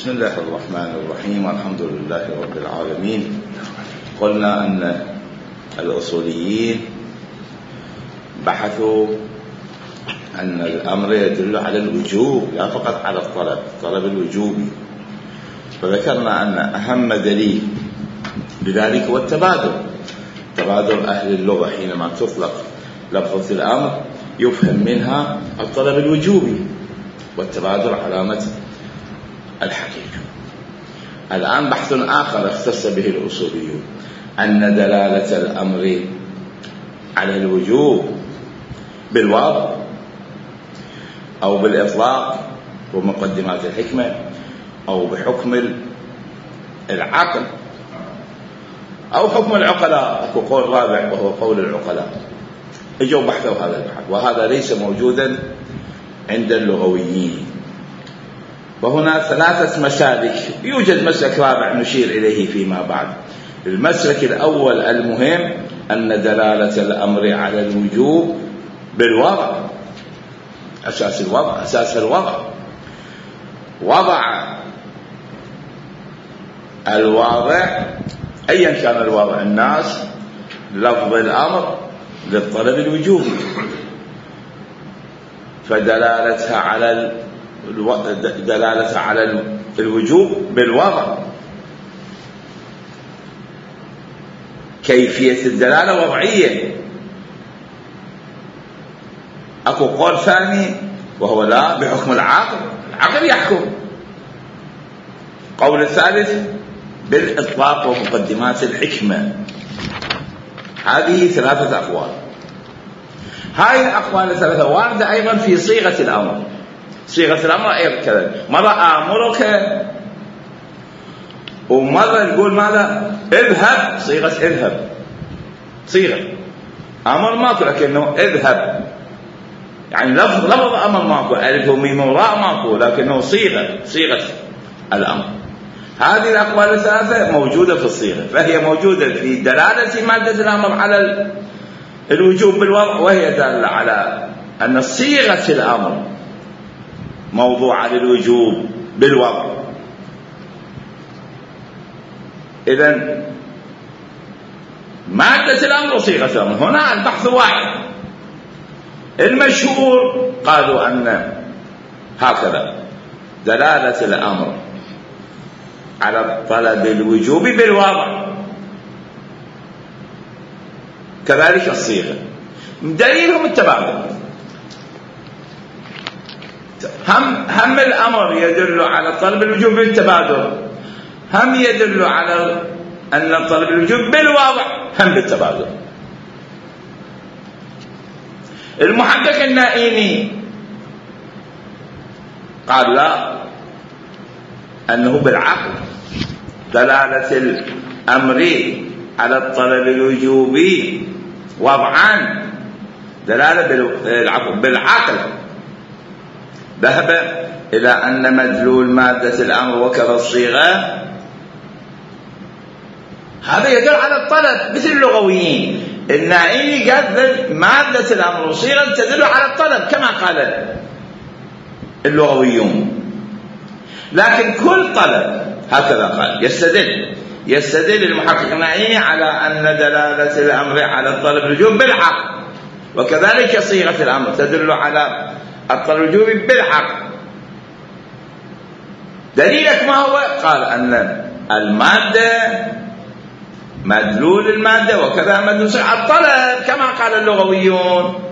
بسم الله الرحمن الرحيم، والحمد لله رب العالمين. قلنا أن الأصوليين بحثوا أن الأمر يدل على الوجوب لا فقط على الطلب الوجوبي، فذكرنا أن أهم دليل بذلك هو التبادل. تبادل أهل اللغة حينما تطلق لفظة الأمر يفهم منها الطلب الوجوبي، والتبادل علامة الحقيقة. الآن بحث آخر اختص به الأصوليون، أن دلالة الأمر على الوجوب بالوضع أو بالإطلاق ومقدمات الحكمة أو بحكم العقل أو حكم العقلاء. أكو قول رابع وهو قول العقلاء. اجوا بحثوا هذا البحث، وهذا ليس موجودا عند اللغويين. وهنا ثلاثة مسالك، يوجد مسلك رابع نشير إليه فيما بعد. المسلك الأول المهم أن دلالة الأمر على الوجوب بالوضع، أساس الوضع، أساس الوضع. وضع الواضع أيا كان الوضع الناس لفظ الأمر للطلب الوجوبي، فدلالتها على دلالة على الوجوب بالوضع. كيفية الدلالة وضعية. أكو قول ثاني وهو لا بحكم العقل، العقل يحكم. قول الثالث بالإطلاق ومقدمات الحكمة. هذه ثلاثة أقوال. هاي الأقوال الثلاثة واردة أيضا في صيغة الأمر. صيغة الأمر أيضا كذا، مرة آمرك ومرة نقول ماذا؟ اذهب، صيغة اذهب، صيغة أمر ماكو لكنه اذهب، يعني لفظ أمر ماكو، ألف وميم وراء ماكو، لكنه صيغة الأمر. هذه الأقوال الثلاثة موجودة في الصيغة، فهي موجودة في دلالة مادة الأمر على الوجوب بالوضع، وهي دالة على أن صيغة الأمر موضوعة للوجوب بالوضع. إذن مادة الأمر وصيغة الأمر، هنا البحث واحد. المشهور قالوا أن هكذا دلالة الأمر على طلب الوجوب بالوضع، كذلك الصيغة. دليلهم التبادل. هم الأمر يدل على طلب الوجوب بالتبادل، هم يدل على أن طلب الوجوب بالوضع، هم بالتبادل. المحقق النائيني قال لا، أنه بالعقل. دلالة الأمر على الطلب الوجوبي وضعا دلالة بالعقل. ذهب إلى أن مدلول مادة الأمر وكذا الصيغة هذا يدل على الطلب، مثل اللغويين. النائيني قال مادة الأمر وصيغة تدل على الطلب كما قال اللغويون، لكن كل طلب هكذا قال. يستدل المحقق النائيني على أن دلالة الأمر على الطلب الوجوب بالعقل، وكذلك صيغة الأمر تدل على الطلب الوجوبي بالعقل. دليلك ما هو؟ قال أن المادة مدلول المادة وكذا مدلول الطلب كما قال اللغويون.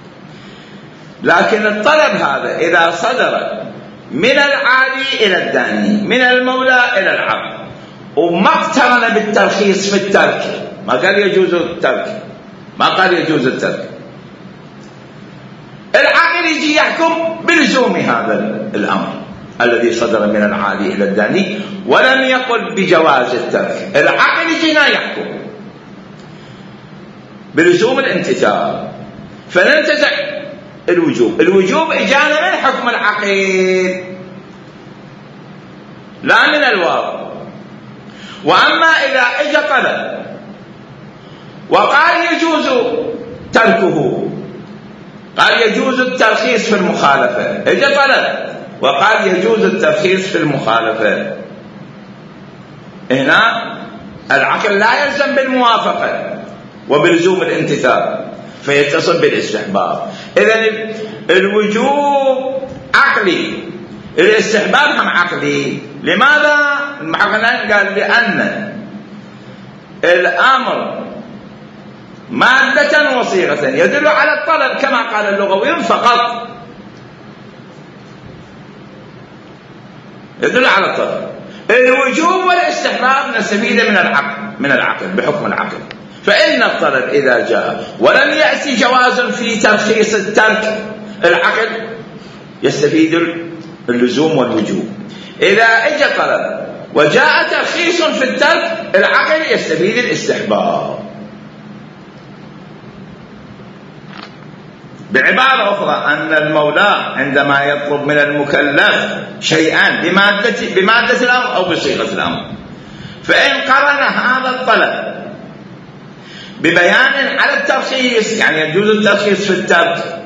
لكن الطلب هذا إذا صدر من العالي إلى الداني، من المولى إلى العبد، وما اقترن بالترخيص في الترك، ما قال يجوز الترك، ما قال يجوز الترك، العقل يجي يحكم بلزوم هذا الأمر الذي صدر من العالي إلى الداني، ولم يقل بجواز الترك. العقل يجي هنا يحكم بلزوم الامتثال، فننتزع الوجوب إجانا من حكم العقل لا من الواقع. وأما إذا اجى طلب وقال يجوز تركه، قال يجوز الترخيص في المخالفة، اجى طلب وقال يجوز الترخيص في المخالفة. هنا العقل لا يلزم بالموافقة وبلزوم الامتثال فيتصل بالاستحباب. إذن الوجوب عقلي، الاستحباب هم عقلي. لماذا؟ المحققين قال لأن الأمر مادة وصيغة يدل على الطلب كما قال اللغويون فقط، يدل على الطلب. الوجوب والاستحباب نستفيد من العقل بحكم العقل. فإن الطلب إذا جاء ولم يأتي جواز في ترخيص الترك العقل يستفيد اللزوم والوجوب. إذا اجى طلب وجاء ترخيص في الترك العقل يستفيد الاستحباب. بعبارة أخرى أن المولى عندما يطلب من المكلف شيئا بمادة الأمر أو بصيغة الأمر، فإن قرن هذا الطلب ببيان على الترخيص، يعني يجوز الترخيص في الترك،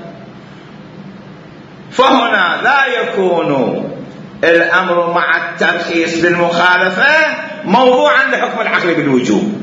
فهنا لا يكون الأمر مع الترخيص بالمخالفة موضوعا لحكم العقل بالوجوب،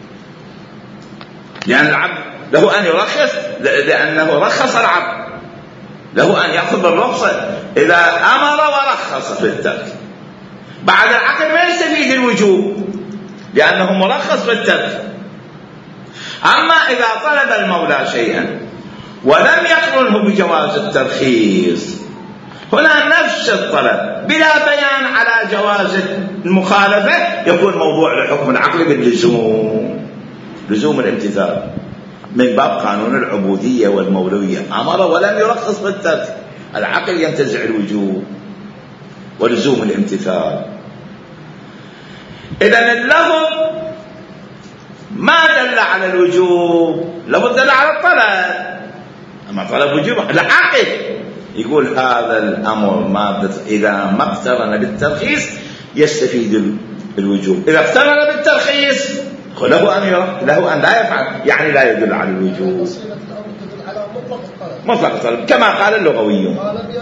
لأن العبد له أن يرخص لأنه رخص العبد، له أن يأخذ بالرخصة إذا أمر ورخص في الترك. بعد العقل ما يستفيد الوجوب لأنه مرخص في الترك. أما إذا طلب المولى شيئا ولم يقرنه بجواز الترخيص، هنا نفس الطلب بلا بيان على جواز المخالفة يكون موضوع لحكم العقل باللزوم، لزوم الامتثال من باب قانون العبودية والمولوية. أمر ولم يرخص بالترك، العقل ينتزع الوجوب ولزوم الامتثال. إذن اللفظ ما دل على الوجوب، لفظ دل على الطلب. أما طلب وجوب العقل يقول هذا الأمر مادة إذا ما اقترن بالترخيص يستفيد الوجوب، إذا اقترن بالترخيص له أن لا يفعل، يعني لا يدل على الوجوب. مطلق الطلب كما قال اللغويون.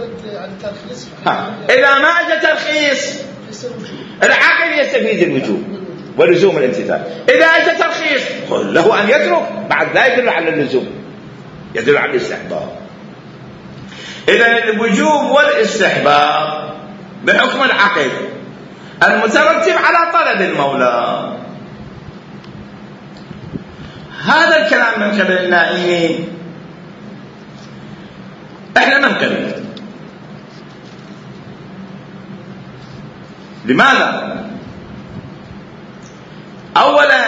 إذا ما أجى ترخيص العقل يستفيد الوجوب ولزوم الامتثال. إذا أجى ترخيص له أن يترك، بعد لا يدل على اللزوم، يدل على الاستحباب. إذن الوجوب والاستحباب بحكم العقل المترتب على طلب المولى. هذا الكلام من قبل النائمين احنا ما نقبل. لماذا؟ اولا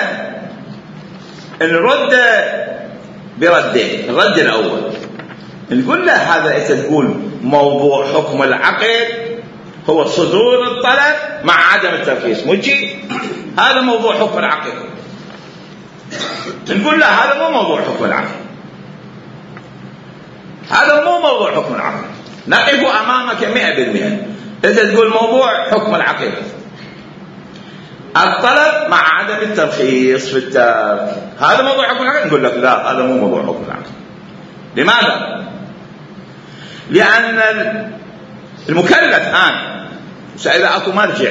نرد بردين. الرد الاول نقول له هذا انت تقول موضوع حكم العقل هو صدور الطلب مع عدم الترخيص، مجي هذا موضوع حكم العقل. نقول له هذا مو موضوع حكم العقل، هذا مو موضوع حكم العقل. نقف امامك 100%. انت تقول موضوع حكم العقل الطلب مع عدم الترخيص في الترك، هذا موضوع حكم العقل. نقول لك لا، هذا مو موضوع حكم العقل. لماذا؟ لأن المكلف الآن إذا أكو مرجع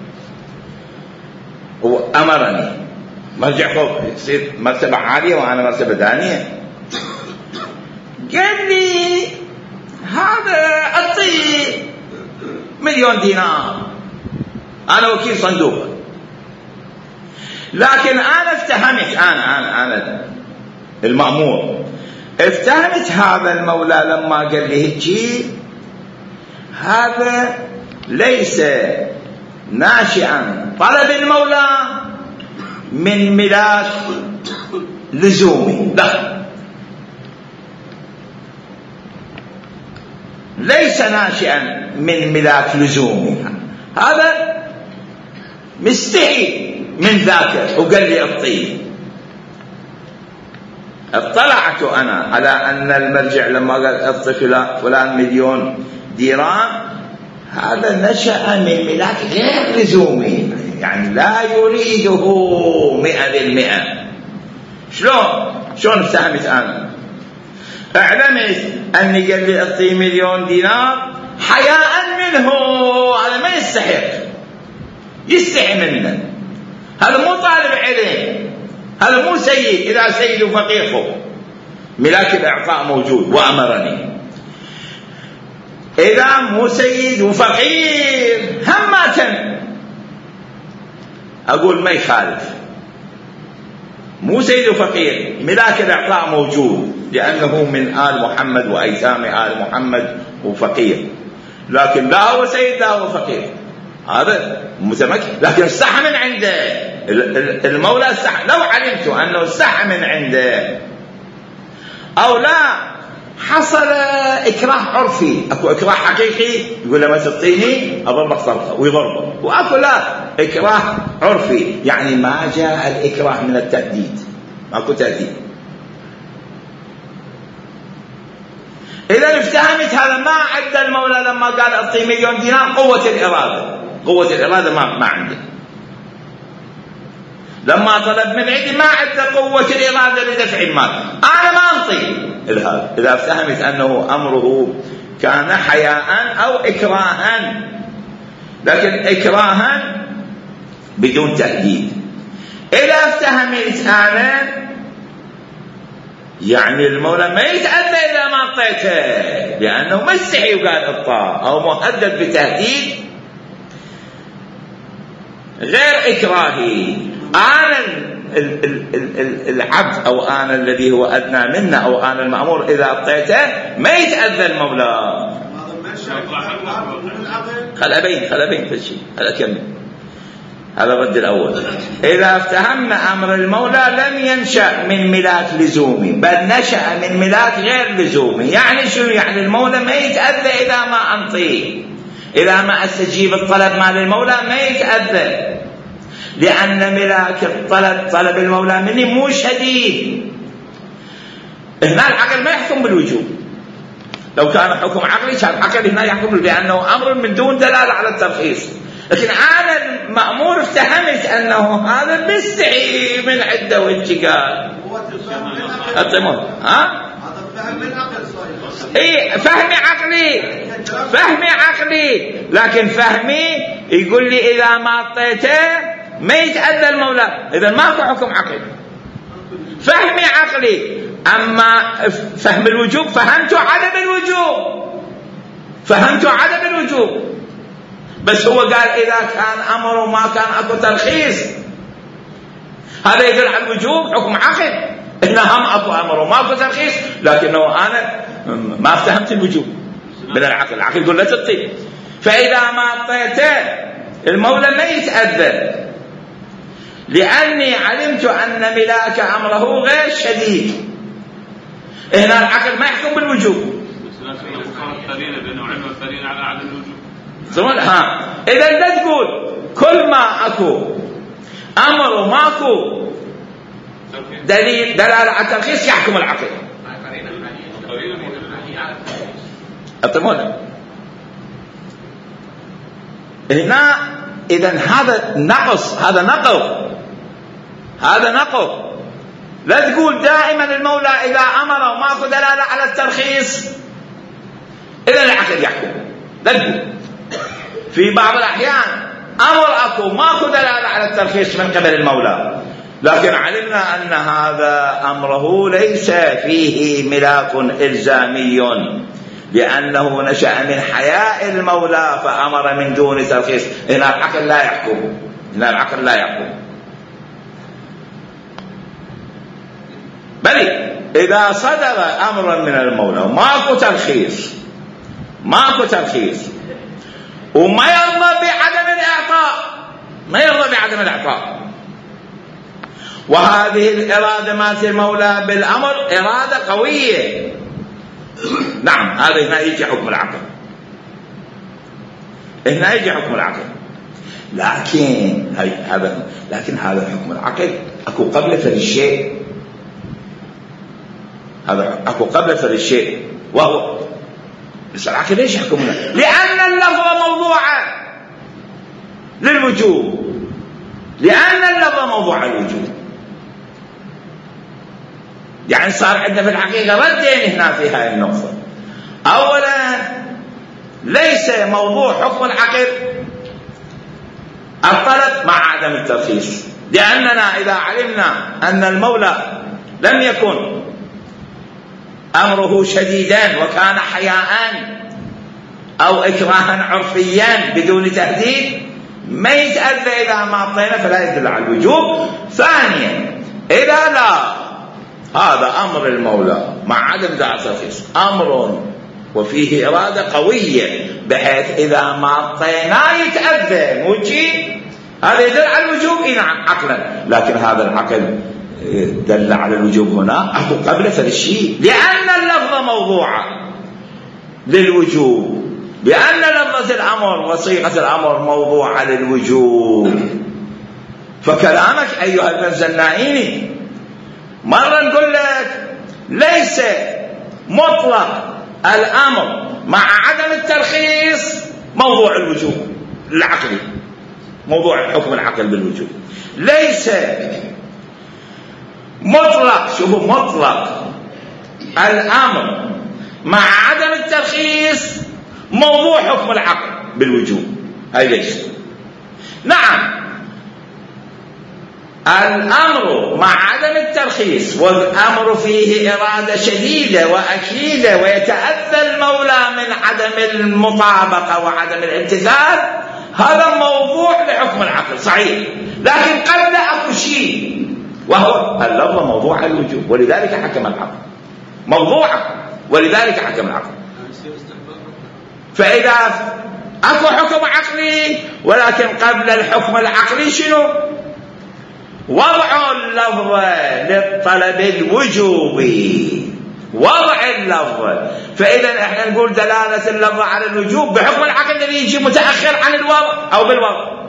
وأمرني مرجع فوق يصير مرتبة عالية وأنا مرتبة دانية، قال لي هذا أعطي 1,000,000 دينار، أنا وكيل صندوق. لكن أنا افتهمت، أنا المأمور افتهمت هذا المولى لما قال لي هيجي هذا ليس ناشئا طلب المولى من ملاك لزومي، لا، ليس ناشئا من ملاك لزومي، هذا مستحي من ذاك وقال لي اعطيه. اطلعت أنا على أن المرجع لما قال اعطي فلان 1,000,000 دينار هذا نشأ من ملاك غير لزومي، يعني لا يريده 100%. شلون افتهمت أنا؟ اعلمت أني قال لي اعطي 1,000,000 دينار حياء منه، هذا ما يستحي منه، هذا مو طالب علم، هذا مو سيد. إذا سيد وفقير فوق ملاك الإعطاء موجود وأمرني، إذا مو سيد وفقير همة أقول ما يخالف، مو سيد وفقير ملاك الإعطاء موجود لأنه من آل محمد وأيتام آل محمد وفقير، لكن لا هو سيد لا هو فقير، هذا متمكن. لكن الصح من عنده المولى، الصح لو علمت أنه الصح من عنده أو لا حصل إكراه عرفي، أكو إكراه حقيقي يقول له ما تعطيني أضربك طلقة ويضربه، وأكو لا إكراه عرفي، يعني ما جاء الإكراه من التهديد، ماكو تهديد. إذا افتهمت هذا ما عد المولى لما قال أعطي مليون دينار قوة الإرادة ما عنده، لما طلب من عندي ما عنده قوة الإرادة لدفع المال، أنا ما أنطي. إذا افتهمت أنه أمره كان حياء أو إكراها، لكن إكراها بدون تهديد. إذا افتهمت أنا يعني المولى ما يتأذى إذا ما أعطيته لأنه مستحي وقال إعطاء أو مهدد بتهديد غير إكراهي. أنا العبد أو أنا الذي هو أدنى منا أو أنا المأمور إذا أعطيته ما يتأذى المولى. خل أبين في الشيء هذا كمل، هذا الرد الأول. إذا افتهمنا أمر المولى لم ينشأ من ملاك لزومي، بل نشأ من ملاك غير لزومي. يعني شو يعني؟ المولى ما يتأذى إذا ما أنطيه، إذا ما أستجيب الطلب مال المولى ما يتأذى، لأن ملاك الطلب طلب المولى مني مو شديد. هنا العقل ما يحكم بالوجوب، لو كان حكم عقلي كان العقل هنا يحكم بأنه أمر من دون دلالة على الترخيص. لكن أنا المأمور افتهمت أنه هذا مستحي من عدة وانتقال. إيه فهمي عقلي، لكن فهمي يقول لي إذا ما أعطيته ما يتأذى المولى، إذا ماكو حكم عقلي. فهمي عقلي، أما فهم الوجوب فهمت عدم الوجوب، بس هو قال إذا كان أمره ما كان أكو ترخيص، هذا يدل على الوجوب حكم عقل. إنه هم أكو أمره ما أكو ترخيص، لكنه أنا ما افتهمت الوجوب من العقل. العقل يقول لا تعطي، فإذا ما أعطيته المولى ما يتأذى، لأني علمت أن ملاك أمره غير شديد. هنا العقل ما يحكم بالوجوب. إذا لا تقول كل ما أكو أمر وماكو دلالة على الترخيص يحكم العقل. أطمئن. هنا إذا هذا نقص، هذا نقص. لا تقول دائما المولى إذا أمر وماكو دلالة على الترخيص إذا العقل يحكم. لا تقول في بعض الأحيان أمر أكو ماكو دلالة على الترخيص من قبل المولى، لكن علمنا أن هذا أمره ليس فيه ملاك إلزامي، لأنه نشأ من حياء المولى فأمر من دون ترخيص. هنا العقل لا يحكم. بل إذا صدر أمر من المولى ماكو ترخيص وما يرضى بعدم الإعطاء، وهذه الإرادة مالت المولى بالأمر إرادة قوية، نعم هذا هنا يجي حكم العقل. لكن هذا حكم العقل أكو قبل فر الشيء، وهو بس العقل ليش يحكمنا؟ لأن اللفظ موضوعة للوجوب، يعني صار عندنا في الحقيقة ردين هنا في هذه النقطة. أولا ليس موضوع حكم العقد الطلب مع عدم الترخيص، لأننا إذا علمنا أن المولى لم يكن أمره شديدا وكان حياء أو إكراها عرفيا بدون تهديد ما يتأذى إذا ما أعطينا فلا يدل على الوجوب. ثانيا إذا لا، هذا أمر المولى مع عدم الترخيص أمر وفيه إرادة قوية بحيث إذا ما أعطينا يتأذى موجي، هذا يدل على الوجوب. نعم عقلا، لكن هذا العقل دل على الوجوب هنا أكو قبل فالشيء، لأن اللفظ موضوعة للوجوب، بأن لفظة الأمر وصيغة الأمر موضوعة للوجوب. فكلامك أيها الفرز النائيني مرة نقول لك ليس مطلق الأمر مع عدم الترخيص موضوع الوجوب العقلي، موضوع حكم العقل بالوجوب ليس مطلق. شوفوا، مطلق الأمر مع عدم الترخيص موضوع حكم العقل بالوجوب، هاي ليش. نعم الأمر مع عدم الترخيص والأمر فيه إرادة شديدة وأكيدة ويتأذى المولى من عدم المطابقة وعدم الامتثال، هذا موضوع لحكم العقل صحيح، لكن قبل أكو شيء وهو اللفظ موضوع الوجوب، ولذلك حكم العقل موضوعا، ولذلك حكم العقل. فإذا أكو حكم عقلي ولكن قبل الحكم العقلي شنو؟ وضع اللفظ للطلب الوجوبي، وضع اللفظ. فإذا احنا نقول دلالة اللفظ على الوجوب بحكم العقل الذي يجي متأخر عن الوضع أو بالوضع.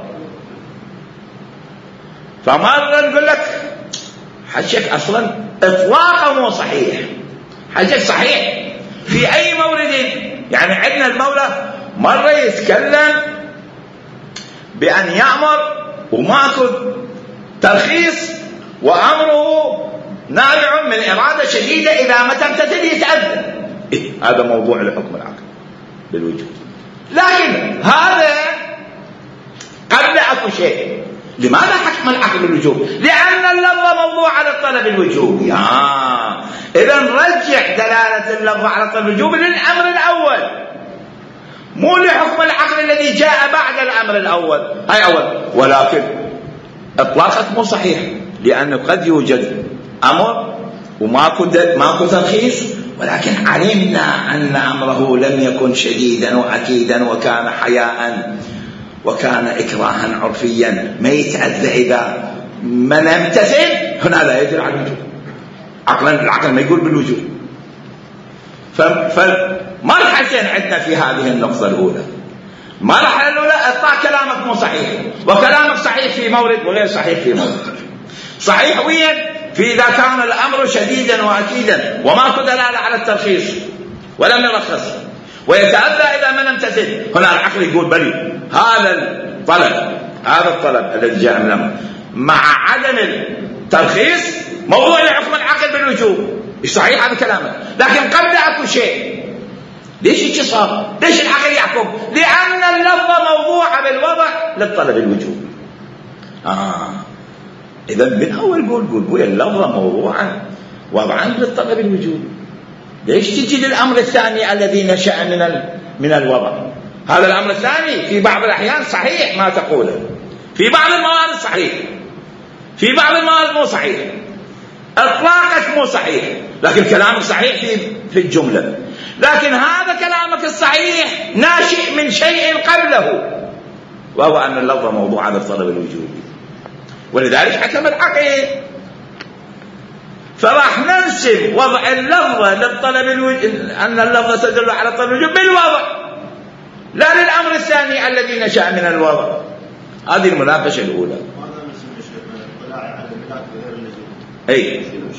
فمرة نقول لك حجك أصلا إطلاقا مو صحيح، حجك صحيح في أي مورد. يعني عندنا المولى مرة يتكلم بأن يأمر وماكو ترخيص وأمره نابع من إرادة شديدة إذا ما تمتثل يتأذى، هذا موضوع لحكم العقل بالوجود. لكن هذا قبل أكو شيء. لماذا حكم العقل بالوجوب؟ لأن اللفظ موضوع على الطلب الوجوبي. إذا نرجع دلالة اللفظ على الطلب الوجوبي للأمر الأول، مو لحكم العقل الذي جاء بعد الأمر الأول. هاي أول. ولكن إطلاقك مو صحيح، لأنه قد يوجد أمر وماكو ترخيص، ولكن علمنا أن أمره لم يكن شديدا وأكيدا وكان حياء وكان إكراها عرفيا ما يتأذى إذا ما نمتثل، هنا لا يدل على الوجوب عقلا. العقل ما يقول بالوجوب. فمرحلتين عندنا في هذه النقطة الأولى. مرحلة الأولى إطلاق كلامك مو صحيح، وكلامك صحيح في مورد وغير صحيح في مورد. صحيح وين؟ في إذا كان الأمر شديدا وأكيدا وماكو دلالة على الترخيص ولم يرخص ويتأذى إذا ما نمتثل، هنا العقل يقول بلي هذا الطلب الذي جاء من الأمر مع عدم الترخيص موضوع لحكم العقل بالوجوب. صحيح هذا كلامك، لكن قبل أكو شيء. ليش هيك صار؟ ليش العقل يحكم؟ لأن اللفظ موضوع بالوضع للطلب الوجوب. إذا من أول قول اللفظ موضوعا وضعا للطلب الوجوب. ليش تجي للأمر الثاني الذي نشأ من الوضع؟ هذا الأمر الثاني في بعض الأحيان صحيح ما تقوله، في بعض الموارد صحيح، في بعض الموارد مو صحيح. إطلاقك مو صحيح، لكن كلامك صحيح في الجملة. لكن هذا كلامك الصحيح ناشئ من شيء قبله، وهو أن اللفظ موضوع على الطلب الوجوبي، ولذلك حكم العقل. فراح ننسب وضع اللفظ للطلب أن اللفظ تدل على الطلب الوجوبي بالوضع، لا للأمر الثاني الذي نشأ من الوضع. هذه المناقشة الأولى. أي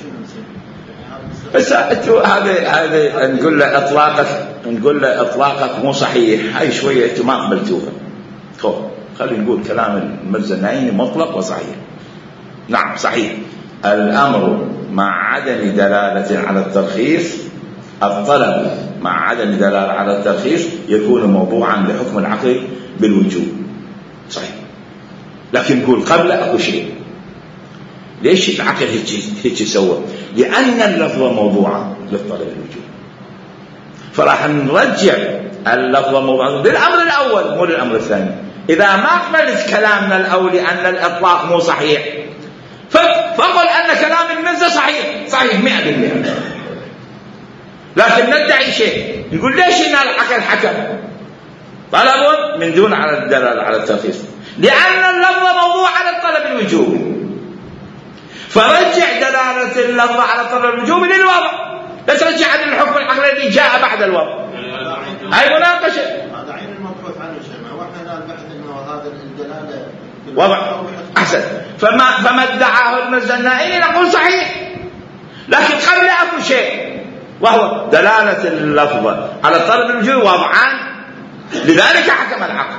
بس هذا نقول له إطلاقك مو صحيح. هاي شوية أنتم ما قبلتوها. خلينا نقول كلام المرزا النائيني مطلق وصحيح. نعم صحيح، الأمر مع عدم دلالة على الترخيص، الطلب مع عدم الدلالة على الترخيص يكون موضوعا لحكم العقل بالوجوب. صحيح، لكن نقول قبل أكو شيء. ليش العقل هيك سوى؟ لأن اللفظ موضوعا للطلب الوجوب، فراح نرجع اللفظ موضوعا للأمر الأول مو للأمر الثاني. إذا ما قبلت كلامنا الأول أن الإطلاق مو صحيح، فقل أن كلام المرزا صحيح 100%، لكن ندعي شيء، نقول ليش إن العقل حكم طلب من دون على الدلالة على الترخيص؟ لأن اللفظ موضوع على الطلب الوجوبي، فرجع دلالة اللفظ على الطلب الوجوبي للوضع، لا ترجع عن الحكم العقلي الذي جاء بعد الوضع. هاي مناقشة. هذا عين المبحوث عنه شيء، واحنا البحث انه هذا الدلالة وضع أحسن. فما ادعاه المرزا النائلي نقول صحيح، لكن قبل أكو شيء وهو دلالة اللفظ على الطلب الوجوبي وضعان، لذلك حكم العقل.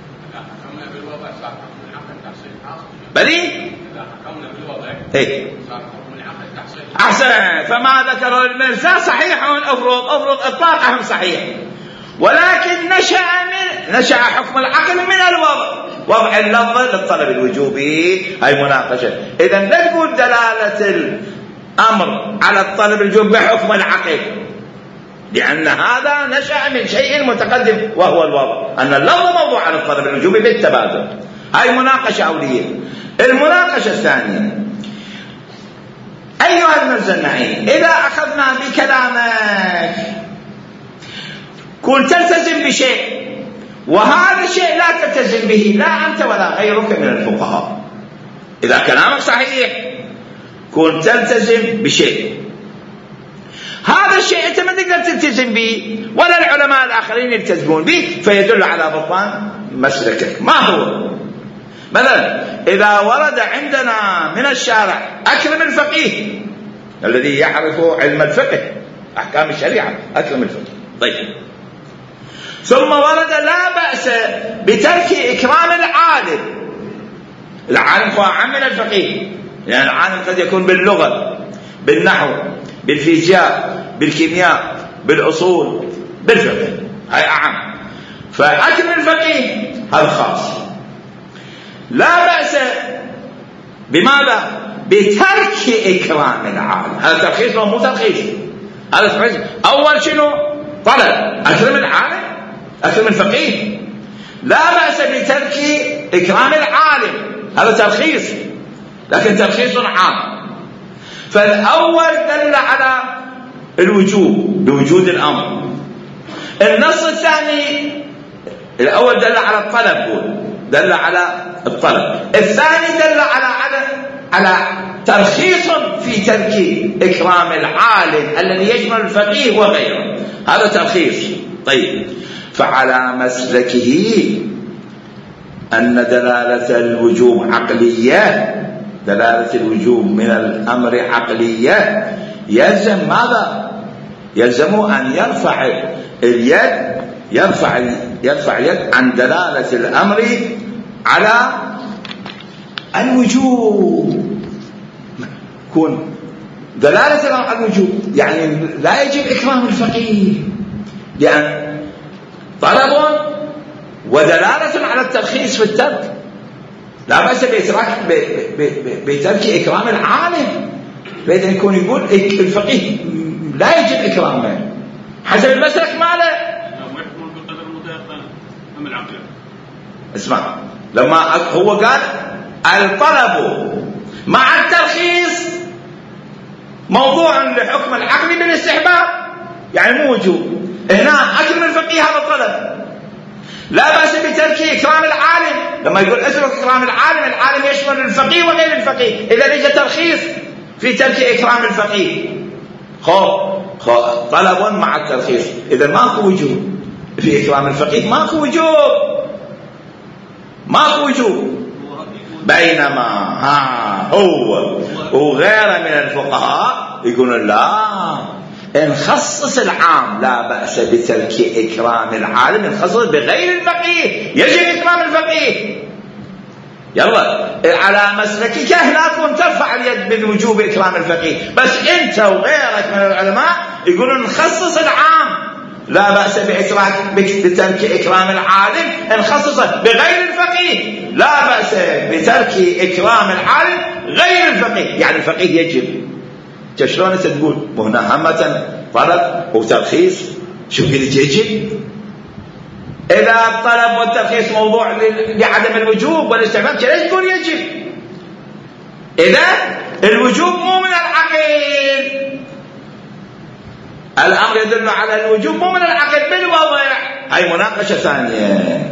بلي إيه أحسن. فما ذكره المرزا صحيح، أفرض إطلاقهم صحيح، ولكن نشأ حكم العقل من الوضع، وضع اللفظ للطلب الوجوبي. هاي مناقشة. إذن لا تقول دلالة الأمر على الطلب الوجوبي بحكم العقل، لأن هذا نشأ من شيء متقدم وهو الوضع، أن اللفظ موضوع على الطلب الوجوبي بالتبادل. هاي مناقشة أولية. المناقشة الثانية، أيها المرزا النائلي، إذا أخذنا بكلامك كنت تلتزم بشيء، وهذا الشيء لا تلتزم به لا أنت ولا غيرك من الفقهاء. إذا كلامك صحيح كنت تلتزم بشيء، هذا الشيء أنت ما تقدر تلتزم به ولا العلماء الآخرين يلتزمون به، فيدل على بطلان مسلكك. ما هو؟ مثلا إذا ورد عندنا من الشارع أكرم الفقيه الذي يعرف علم الفقه أحكام الشريعة، أكرم الفقيه، طيب، ثم ورد لا بأس بترك إكرام العالم هو عام من الفقيه، يعني العالم قد يكون باللغة، بالنحو، بالفيزياء، بالكيمياء، بالأصول، بالفقه، هاي أعم. فأكرم الفقيه هذا خاص. لا بأس بماذا؟ بترك إكرام العالم. هذا ترخيص مو ترخيص، هذا ترخيص. أول شنو؟ طلب أكرم العالم، أكرم الفقيه. لا بأس بترك إكرام العالم، هذا ترخيص، لكن ترخيص عام. فالأول دل على الوجوب بوجود الأمر. النص الثاني، الأول دل على الطلب، دل على الطلب. الثاني دل على ترخيص في ترك إكرام العالم الذي يشمل الفقيه وغيره، هذا ترخيص. طيب، فعلى مسلكه أن دلالة الوجوب عقلية، دلالة الوجوب من الأمر عقلية، يلزم ماذا؟ يلزم أن يرفع اليد، يرفع اليد عن دلالة الأمر على الوجوب. كون دلالة الأمر على الوجوب يعني لا يجب إكرام الفقيه، لأن طلب ودلالة على الترخيص في الترك. لا بأس بترك إكرام العالم، فإذا يكون يقول الفقيه لا يجب إكرامه حسب المسلك ماله. اسمع، لما هو قال الطلب مع الترخيص موضوع لحكم العقل بالاستحباب، يعني مو وجوب. هنا أكرم الفقيه هذا طلب. لا بأس بترك إكرام العالم، لما يقول اترك إكرام العالم يشمل الفقيه وغير الفقيه، إذا يجي ترخيص في ترك إكرام الفقيه. طلب مع الترخيص، إذا ماكو وجوب في إكرام الفقيه، ماكو وجوب. بينما هو وغيره من الفقهاء يقولون لا، إن خصص العام لا بأس بترك إكرام العالم، إن خصص بغير الفقيه يجب إكرام الفقيه. يلا على مسلكك هناكم ترفع اليد من وجوب إكرام الفقيه، بس أنت وغيرك من العلماء يقولون نخصص العام لا بأس بترك إكرام العالم إن خصص بغير الفقيه. لا بأس بترك إكرام العالم غير الفقيه، يعني الفقيه يجب. شلون تقول وهنا همة طلب وترخيص؟ شو قلت يجب؟ إذا الطلب والترخيص موضوع لعدم الوجوب والاستعمال ليش تقول يجب؟ إذا الوجوب مو من العقل، الأمر يدل على الوجوب مو من العقل بالوضع. هاي مناقشة ثانية.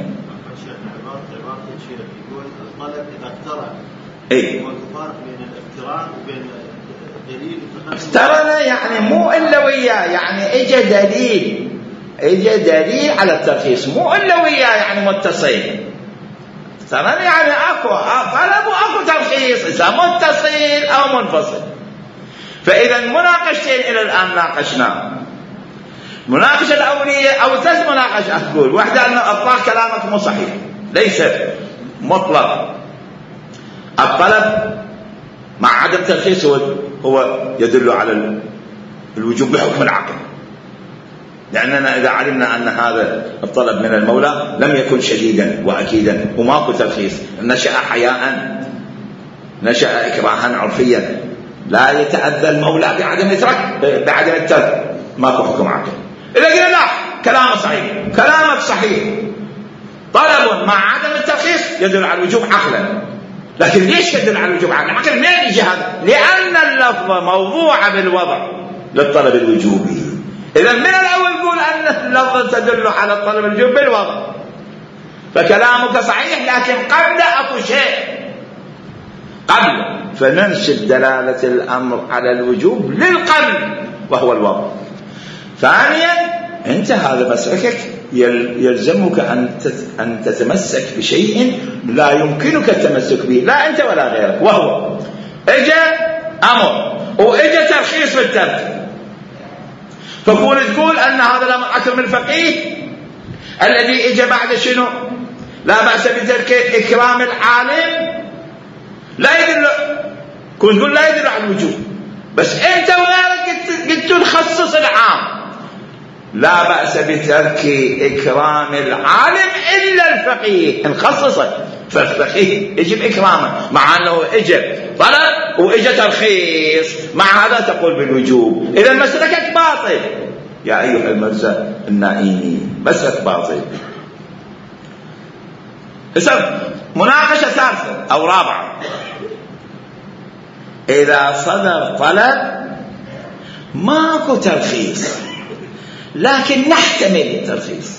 الطلب إذا اقترن. إيه. والفرق بين الاقتران وبين الدليل. اقترن يعني مو إلا وياه، يعني إجا دليل على الترخيص، مو إلا وياه يعني متصل. اقترن يعني أكو طلب وأكو ترخيص، إذا متصل أو منفصل. فإذا مناقشتين إلى الآن ناقشنا. مناقشة الأولية أو 3 مناقشات أقول. واحدة أن إطلاق كلامك مو صحيح، ليس مطلق. الطلب مع عدم ترخيص هو يدل على الوجوب بحكم العقل، لأننا إذا علمنا أن هذا الطلب من المولى لم يكن شديدا وأكيدا وماكو ترخيص، نشأ حياء، نشأ إكراها عرفيا، لا يتأذى المولى بعدم الترك، ماكو حكم عقل. إذا قلنا لا كلامك صحيح، كلامك صحيح، طلب مع عدم الترخيص يدل على الوجوب عقلا. لكن ليش يدل على الوجوب عقلا؟ عقلا منين يجي هذا؟ لأن اللفظة موضوعة بالوضع للطلب الوجوبي. إذا من الأول نقول أن اللفظة تدل على الطلب الوجوبي بالوضع، فكلامك صحيح، لكن قبل أكو شيء قبل، فننسب دلالة الأمر على الوجوب للقبل وهو الوضع. ثانيا أنت هذا مسلكك يلزمك أن تتمسك بشيء لا يمكنك التمسك به، لا أنت ولا غيرك، وهو إجا أمر وإجا ترخيص بالترك. تقول أن هذا الأمر أكرم الفقيه الذي إجا بعد شنو؟ لا بأس بترك إكرام العالم، لا يدل، كنت تقول لا يدل على الوجوب، بس أنت وغيرك قلت نخصص العام. لا بأس بترك إكرام العالم إلا الفقيه، نخصصه، فالفقيه يجب إكرامه مع أنه إجب طلب وإجا ترخيص، مع هذا تقول بالوجوب. إذا مسلكك باطل يا أيها المرزا النائمي، مسلك باطل. مناقشة ثالثة أو رابعة، إذا صدر طلب ماكو ترخيص لكن نحتمل الترخيص،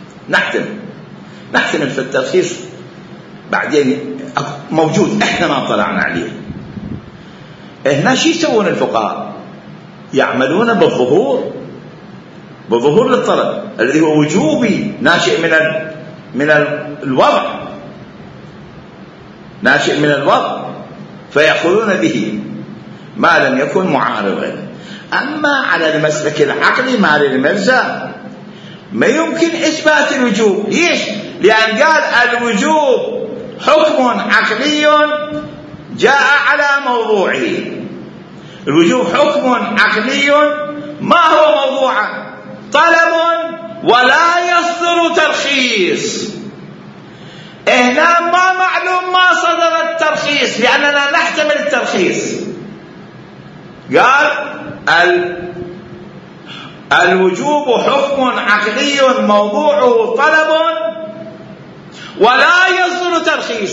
نحتمل في الترخيص بعدين موجود احنا ما طلعنا عليه. هنا شو يسوون الفقهاء؟ يعملون بالظهور للطلب الذي هو وجوبي ناشئ من الوضع، ناشئ من الوضع، فيأخذون به ما لم يكن معارضا. أما على المسلك العقلي مال المرزا ما يمكن إثبات الوجوب. ليش؟ لأن قال الوجوب حكم عقلي جاء على موضوعه. الوجوب حكم عقلي ما هو موضوعه؟ طلب ولا يصدر ترخيص. هنا ما معلوم ما صدر الترخيص لأننا نحتمل الترخيص. قال الوجوب حكم عقلي موضوعه طلب ولا يصدر ترخيص.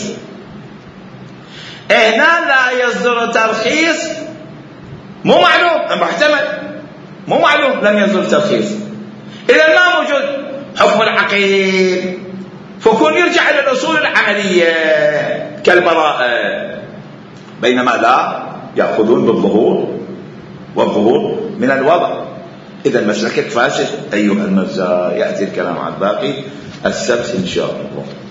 هنا لا يصدر ترخيص مو معلوم، محتمل، مو معلوم، لم يصدر ترخيص. إذا ما موجود حكم العقيل، فكون يرجع إلى الأصول العملية كالبراءة، بينما لا يأخذون بالظهور، والظهور من الوضع. إذا مسلكك فاسد أيها المرزا. يأتي الكلام عن باقي السبت إن شاء الله.